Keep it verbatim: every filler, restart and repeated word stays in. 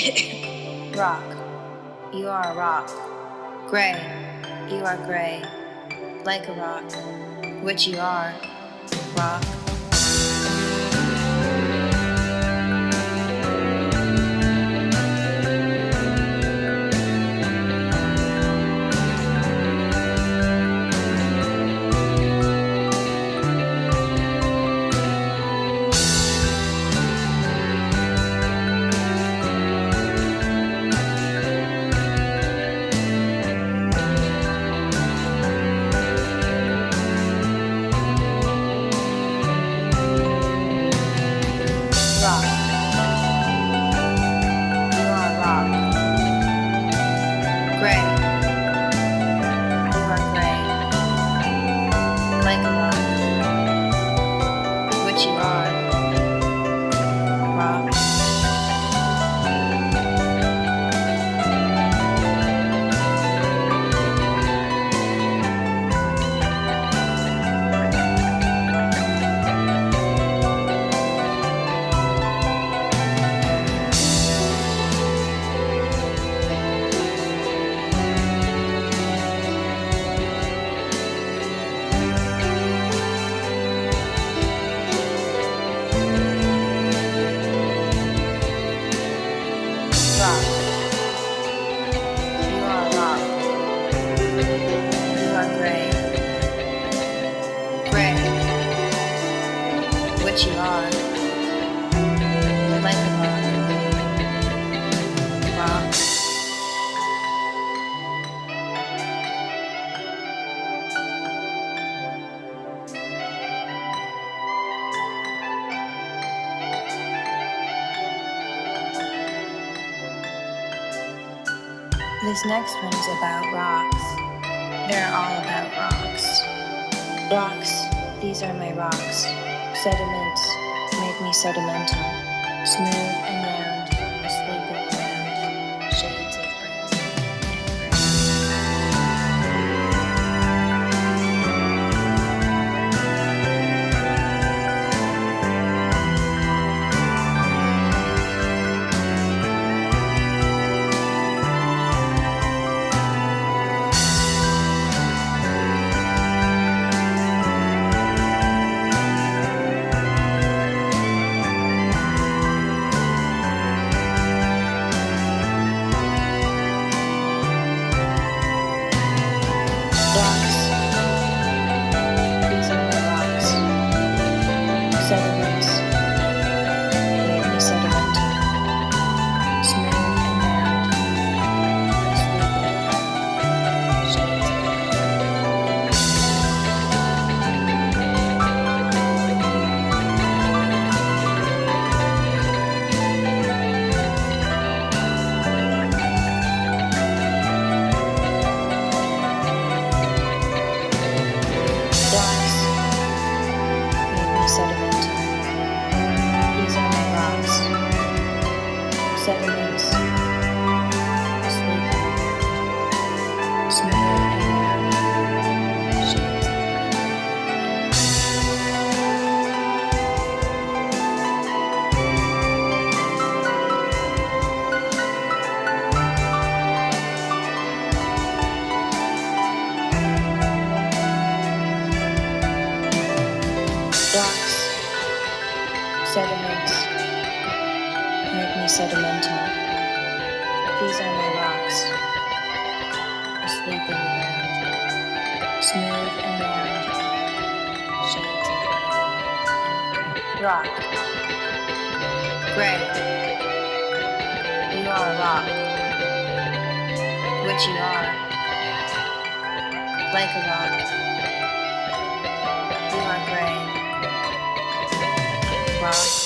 Rock, you are a rock. Gray, you are gray, like a rock, which you are, rock. Rock, you are a rock. Gray, you are gray, like a rock, which you are, rock. Rock, you are a rock. You are gray, gray, which you are, like a rock, rock. This next one is about rocks. They're all about rocks. Rocks, these are my rocks. Sediments make me sedimental. Smooth and round, asleep in the ground. Shades of Rocks, these are my rocks. Sediments make me sedimental. Smooth and round, asleep in the ground. Shades of Rocks make me sedimental. These are my rocks. Sediments asleep in the ground. Smooth and round. Shades of Rocks, sediments make me sedimental. These are my rocks, asleep in the ground, smooth and round, shades of gray. Rock, gray, you are a rock, which you are, like a rock. You are gray. Rock.